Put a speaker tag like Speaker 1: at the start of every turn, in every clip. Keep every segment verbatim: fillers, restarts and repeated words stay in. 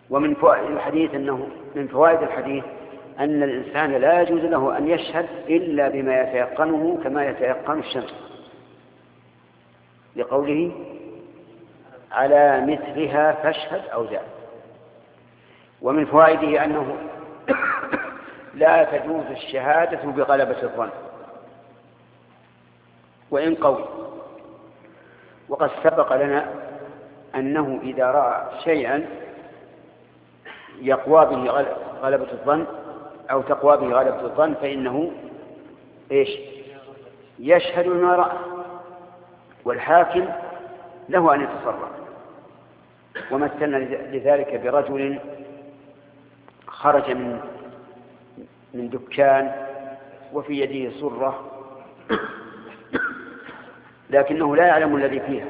Speaker 1: ومن فوائد الحديث أنه من فوائد الحديث أن الإنسان لا يجوز له أن يشهد إلا بما يتيقنه كما يتيقن الشمس، لقوله على مثلها فاشهد أو زاد. ومن فوائده أنه لا تجوز الشهادة بغلبة الظن وإن قوي. وقد سبق لنا أنه إذا رأى شيئا يقوى به غلبة الظن أو تقوى به غلبة الظن فإنه إيش؟ يشهد ما رأى، والحاكم له أن يتصرف. ومثلنا لذلك برجل خرج من من دكان وفي يده صرة لكنه لا يعلم الذي فيها،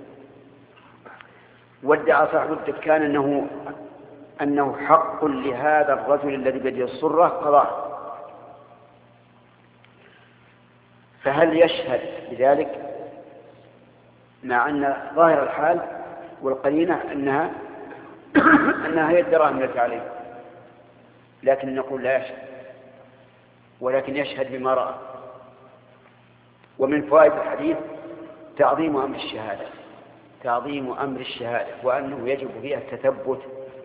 Speaker 1: وادعى صاحب الدكان أنه أنه حق لهذا الرجل الذي بيده الصرة قضاء، فهل يشهد بذلك مع أن ظاهر الحال والقرينة أنها أنها هي الدراهم التي عليه؟ لكن نقول لا يشهد، ولكن يشهد بما رأى. ومن فوائد الحديث تعظيم أمر الشهادة، تعظيم أمر الشهادة، وأنه يجب فيها التثبت،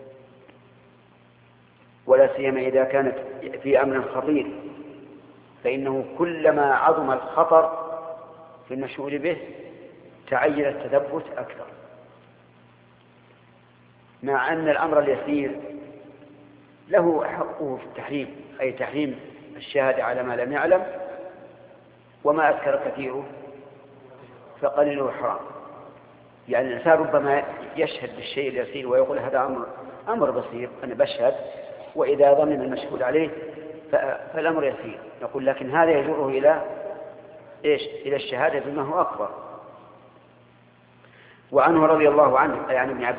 Speaker 1: ولا سيما إذا كانت في أمر خطير، فإنه كلما عظم الخطر في المشهور به تعين التثبت أكثر، مع أن الأمر اليسير له حقه في التحريم، أي تحريم الشهادة على ما لم يعلم، وما أذكر كثيره فقليله حرام. يعني الإنسان ربما يشهد بالشيء اليسير ويقول هذا أمر أمر بسيط أنا بشهد، وإذا ضمن المشهود عليه فالأمر يسير، يقول لكن هذا يجره إلى إيش؟ إلى الشهادة بما هو أكبر. وعنه رضي الله عنه يعني ابن عباس